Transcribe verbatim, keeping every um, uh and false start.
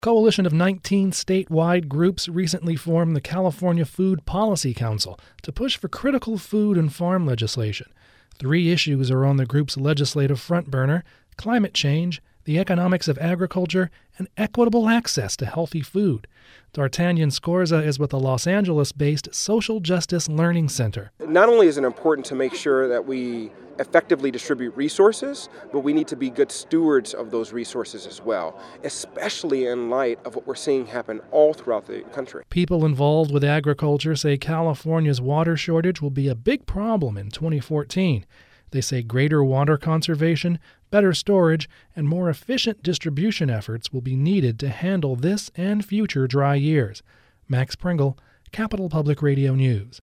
coalition of nineteen statewide groups recently formed the California Food Policy Council to push for critical food and farm legislation. Three issues are on the group's legislative front burner: climate change, the economics of agriculture, and equitable access to healthy food. D'Artagnan Scorza is with the Los Angeles-based Social Justice Learning Center. Not only is it important to make sure that we effectively distribute resources, but we need to be good stewards of those resources as well, especially in light of what we're seeing happen all throughout the country. People involved with agriculture say California's water shortage will be a big problem in twenty fourteen. They say greater water conservation, better storage, and more efficient distribution efforts will be needed to handle this and future dry years. Max Pringle, Capital Public Radio News.